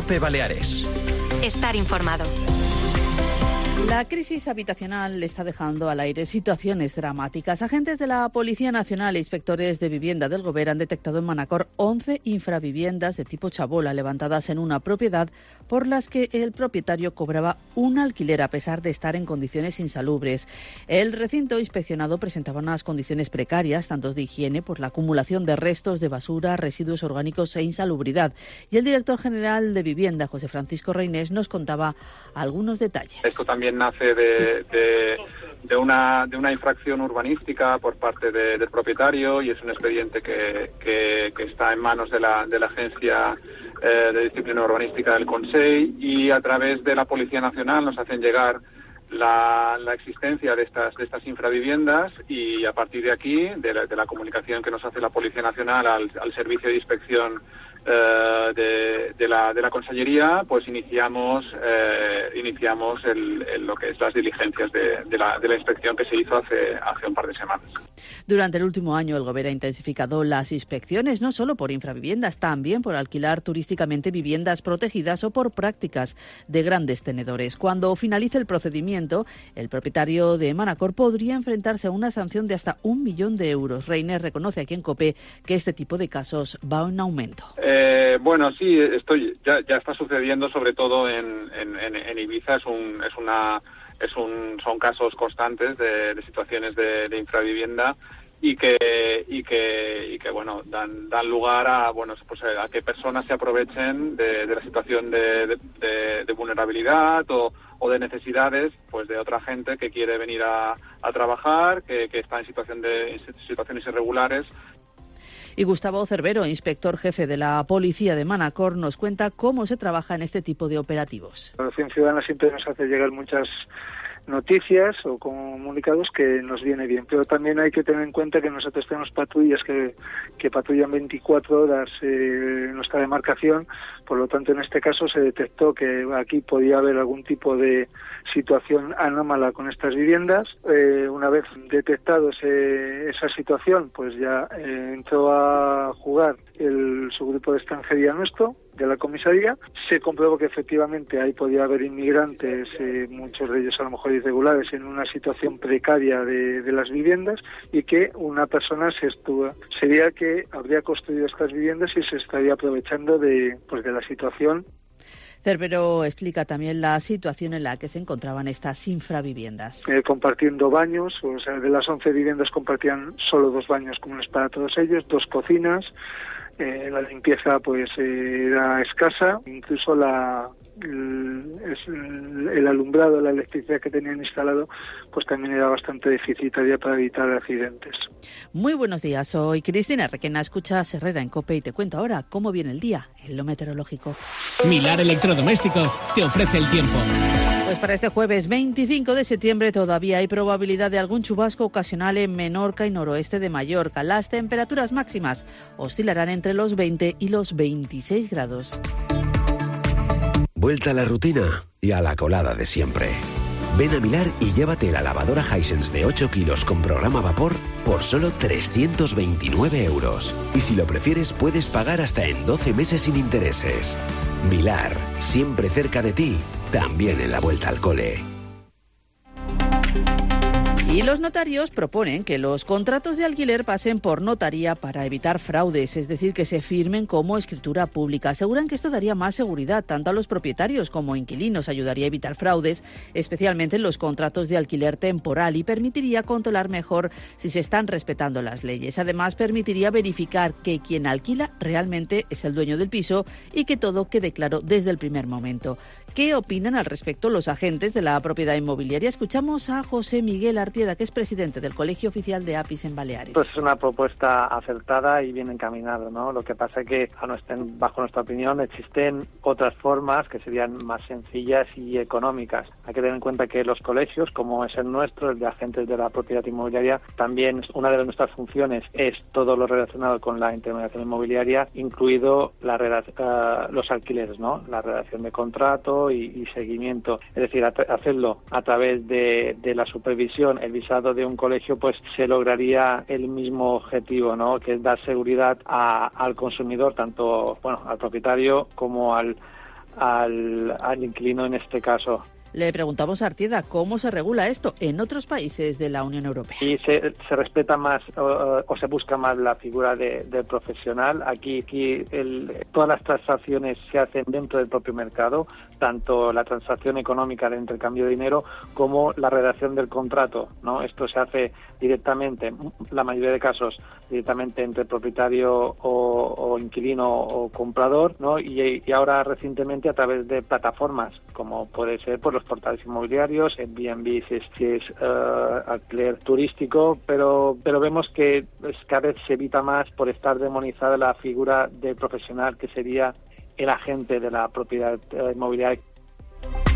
COPE Baleares. Estar informado. La crisis habitacional le está dejando al aire situaciones dramáticas. Agentes de la Policía Nacional e inspectores de vivienda del Govern han detectado en Manacor 11 infraviviendas de tipo chabola levantadas en una propiedad por las que el propietario cobraba un alquiler a pesar de estar en condiciones insalubres. El recinto inspeccionado presentaba unas condiciones precarias, tanto de higiene por la acumulación de restos de basura, residuos orgánicos e insalubridad. Y el director general de Vivienda, José Francisco Reynés, nos contaba algunos detalles. Esto también nace de una infracción urbanística por parte del propietario y es un expediente que está en manos de la Agencia de Disciplina Urbanística del Consell, y a través de la Policía Nacional nos hacen llegar la existencia de estas infraviviendas, y a partir de aquí, de la comunicación que nos hace la Policía Nacional al Servicio de Inspección de la Consellería, pues iniciamos lo que es las diligencias de la inspección que se hizo hace un par de semanas. Durante el último año el Govern ha intensificado las inspecciones, no solo por infraviviendas, también por alquilar turísticamente viviendas protegidas o por prácticas de grandes tenedores. Cuando finalice el procedimiento, el propietario de Manacor podría enfrentarse a una sanción de hasta 1 millón de euros. Reynés reconoce aquí en COPE que este tipo de casos va en aumento. Bueno, sí, ya está sucediendo, sobre todo en Ibiza. Son casos constantes de situaciones de infravivienda y que bueno, dan lugar a que personas se aprovechen de la situación de vulnerabilidad o de necesidades, pues, de otra gente que quiere venir a trabajar, que está en situaciones irregulares. Y Gustavo Cervero, inspector jefe de la Policía de Manacor, nos cuenta cómo se trabaja en este tipo de operativos. La Asociación Ciudadana siempre nos hace llegar muchas noticias o comunicados que nos viene bien, pero también hay que tener en cuenta que nosotros tenemos patrullas que patrullan 24 horas en nuestra demarcación. Por lo tanto, en este caso se detectó que aquí podía haber algún tipo de situación anómala con estas viviendas. Una vez detectado esa situación, pues ya entró a jugar el subgrupo de extranjería nuestro, de la comisaría. Se comprobó que efectivamente ahí podía haber inmigrantes, muchos de ellos a lo mejor irregulares, en una situación precaria de las viviendas, y que una persona sería que habría construido estas viviendas y se estaría aprovechando de la situación. Cervero explica también la situación en la que se encontraban estas infraviviendas. Compartiendo baños, o sea, de las 11 viviendas compartían solo 2 baños comunes para todos ellos, 2 cocinas. La limpieza pues era escasa, incluso el alumbrado, la electricidad que tenían instalado, pues también era bastante deficitaria para evitar accidentes. Muy buenos días, soy Cristina Requena, escuchas Herrera en COPE y te cuento ahora cómo viene el día en lo meteorológico. Milar Electrodomésticos te ofrece el tiempo. Pues para este jueves 25 de septiembre todavía hay probabilidad de algún chubasco ocasional en Menorca y noroeste de Mallorca. Las temperaturas máximas oscilarán entre los 20 y los 26 grados. Vuelta a la rutina y a la colada de siempre. Ven a Milar y llévate la lavadora Hisense de 8 kilos con programa a vapor por solo 329 euros. Y si lo prefieres, puedes pagar hasta en 12 meses sin intereses. Milar, siempre cerca de ti, también en la vuelta al cole. Y los notarios proponen que los contratos de alquiler pasen por notaría para evitar fraudes, es decir, que se firmen como escritura pública. Aseguran que esto daría más seguridad tanto a los propietarios como inquilinos, ayudaría a evitar fraudes, especialmente en los contratos de alquiler temporal, y permitiría controlar mejor si se están respetando las leyes. Además, permitiría verificar que quien alquila realmente es el dueño del piso y que todo quede claro desde el primer momento. ¿Qué opinan al respecto los agentes de la propiedad inmobiliaria? Escuchamos a José Miguel Artieda, que es presidente del Colegio Oficial de APIs en Baleares. Pues es una propuesta acertada y bien encaminada, ¿no? Lo que pasa es que, bajo nuestra opinión, existen otras formas que serían más sencillas y económicas. Hay que tener en cuenta que los colegios, como es el nuestro, el de agentes de la propiedad inmobiliaria, también una de nuestras funciones es todo lo relacionado con la intermediación inmobiliaria, incluido los alquileres, ¿no? La redacción de contrato y seguimiento. Es decir, hacerlo a través de la supervisión, el visado de un colegio, pues se lograría el mismo objetivo, ¿no? Que es dar seguridad al consumidor, tanto al propietario como al al inquilino en este caso. Le preguntamos a Artieda cómo se regula esto en otros países de la Unión Europea. Y se respeta más o se busca más la figura del profesional. Aquí todas las transacciones se hacen dentro del propio mercado, tanto la transacción económica de intercambio de dinero como la redacción del contrato, ¿no? Esto se hace directamente, la mayoría de casos, directamente entre propietario o inquilino o comprador, ¿no? Y ahora recientemente a través de plataformas, como puede ser por los portales inmobiliarios, Airbnb si es alquiler turístico, pero vemos que cada vez se evita más por estar demonizada la figura del profesional que sería el agente de la propiedad inmobiliaria.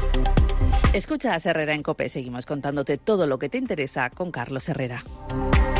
Escucha a Herrera en COPE. Seguimos contándote todo lo que te interesa con Carlos Herrera.